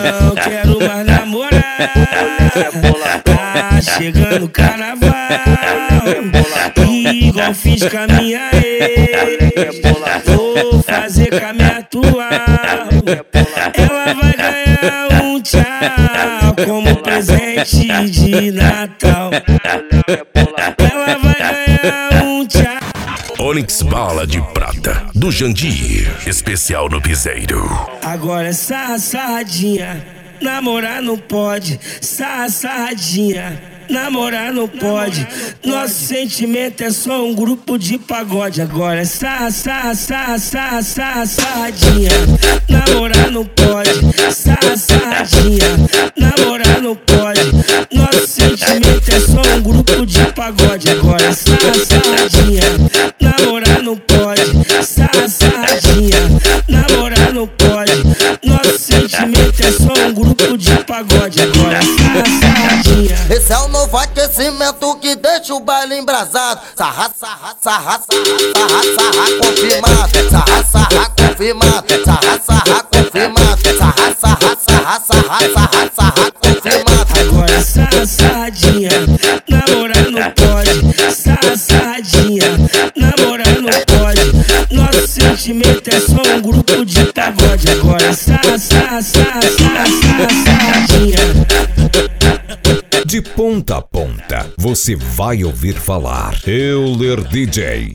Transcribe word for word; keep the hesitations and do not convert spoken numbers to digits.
não quero mais namorar. Tá chegando o carnaval, igual fiz com a minha ex. Vou fazer com a minha atual. Ela vai ganhar um tchau como presente de Natal. Ela vai ganhar um tchau. Onyx Bala de Prata, do Jandir, especial no Piseiro. Agora é sarra, sarradinha, namorar não pode. Sarra, sarradinha, namorar não pode. Nosso sentimento é só um grupo de pagode. Agora é sarra, sarra, sarra, sarra, sarra, sarradinha, namorar não pode. Sarra, sarradinha, namorar não pode. Nosso sentimento é só um grupo de pagode. Agora é sarra, sarradinha, namorar não pode. Sarra, sarradinha, namorar não pode. Nosso sentimento é só um grupo de pagode. Agora é sarra, sarradinha. Esse é o novo aquecimento que deixa o baile embrasado. Sarra, sarra, sarra, sarra, sarra, sarra, confirmado. Sarra, sarra, confirmado. Sarra, sarra, confirmado. Sarra, sarra, sarra, sarra, sarra, sarra, confirmado. Agora sarra, sarradinha, namorar não pode. Sarra, sarradinha, namorar não pode. Nosso sentimento é só um grupo de pagode. Agora sarra, sarra, sarra, sarra, sarra, sarradinha. De ponta a ponta, você vai ouvir falar Euler D J.